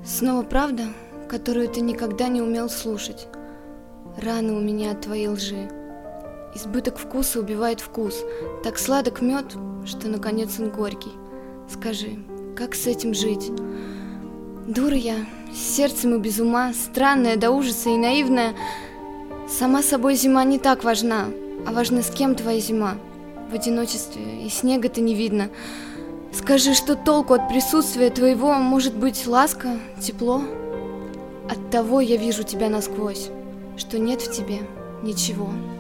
Снова правда, которую ты никогда не умел слушать. Раны у меня от твоей лжи. Избыток вкуса убивает вкус. Так сладок мед, что наконец он горький. Скажи, как с этим жить? Дура я, с сердцем и без ума, странная до ужаса и наивная. Сама собой зима не так важна, а важно, с кем твоя зима. В одиночестве и снега-то не видно. Скажи, что толку от присутствия твоего? Может быть, ласка, тепло? Оттого я вижу тебя насквозь, что нет в тебе ничего.